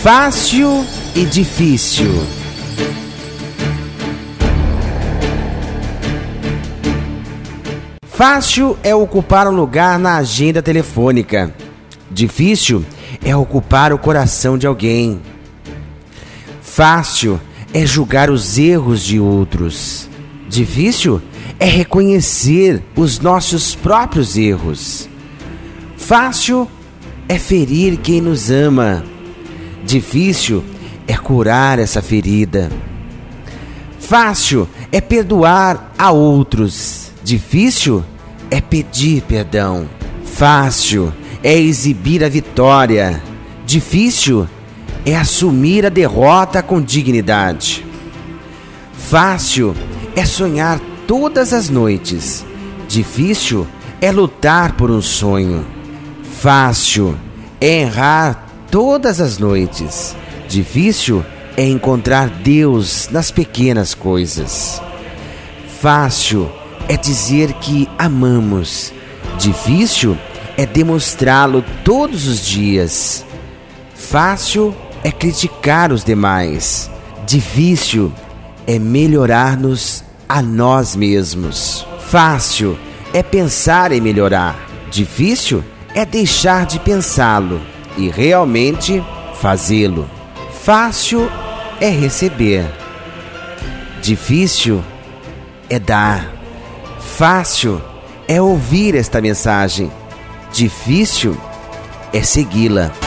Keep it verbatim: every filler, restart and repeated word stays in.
Fácil e difícil. Fácil é ocupar um lugar na agenda telefônica. Difícil é ocupar o coração de alguém. Fácil é julgar os erros de outros. Difícil é reconhecer os nossos próprios erros. Fácil é ferir quem nos ama. Difícil é curar essa ferida. Fácil é perdoar a outros. Difícil é pedir perdão. Fácil é exibir a vitória. Difícil é assumir a derrota com dignidade. Fácil é sonhar todas as noites. Difícil é lutar por um sonho. Fácil é errar todas as noites. Difícil é encontrar Deus nas pequenas coisas. Fácil é dizer que amamos. Difícil é demonstrá-lo todos os dias. Fácil é criticar os demais. Difícil é melhorar-nos a nós mesmos. Fácil é pensar em melhorar. Difícil é deixar de pensá-lo e realmente fazê-lo. Fácil é receber. Difícil é dar. Fácil é ouvir esta mensagem. Difícil é segui-la.